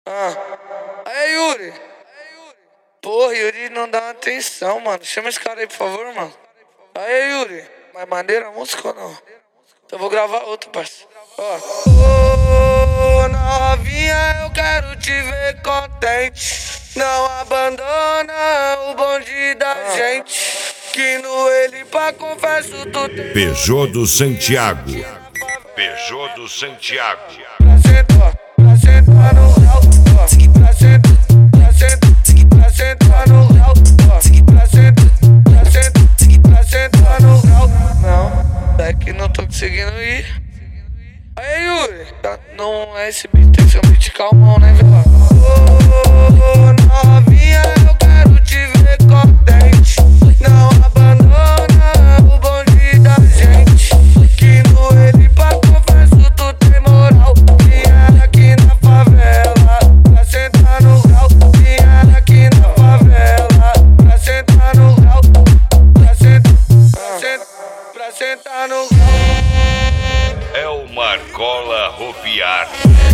Ah. Aí, Yuri. Porra, Yuri não dá atenção, mano. Chama esse cara aí, por favor, mano. Aí, Yuri. Mais maneira a música ou não? Então eu vou gravar outro, parceiro. Ó. Ô, novinha, eu quero te ver contente. Não abandona o bonde da gente. Que no ele pra confesso tu tem. Peugeot do Santiago. Peugeot do Santiago. Pra sentar no grau, pra sentar no grau, pra sentar no grau. Não, é que não tô conseguindo ir. Aí, Yuri, não é esse beat, tem que ser um beat calmão, né, velho? Ô, novinha, eu quero te ver contente. Não abandona o bonde da gente. Que no ele pra confesso tu tem moral. Vinha aqui na favela pra sentar no grau. Vinha aqui na favela pra sentar no grau. Pra sentar no grau. É o Marcola Ropiar.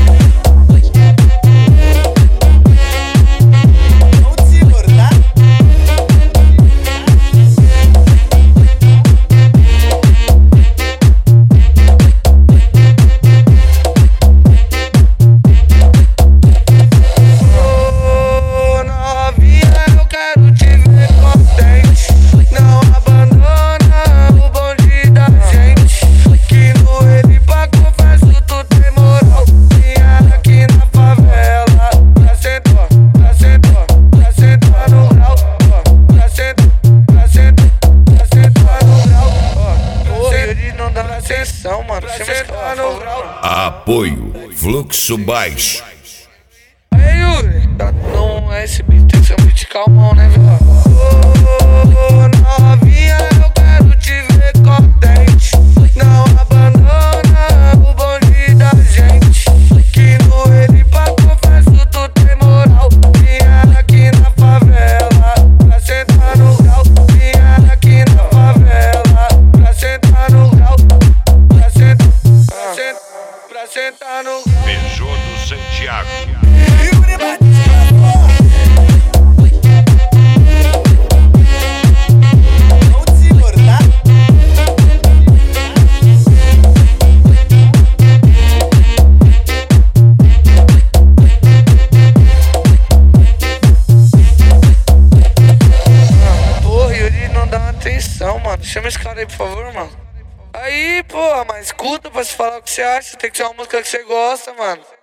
Atenção, mano. Apoio Fluxo Baixo. Aí, Yuri, não é esse beat, tem que ser um beat calmão, né, velho? Ô, novinha, eu quero te ver contente. Não abandona o bonde da gente. Que no ele pra confesso tu tem moral. Vinha aqui na favela pra sentar no grau. Vinha aqui na favela pra sentar no grau. Pra sentar no Peugeot do Santiago. Porra, Yuri não dá atenção, mano. Chama esse cara aí, por favor, mano. Aí, porra, mas escuta pra se falar o que você acha. Tem que ser uma música que você gosta, mano.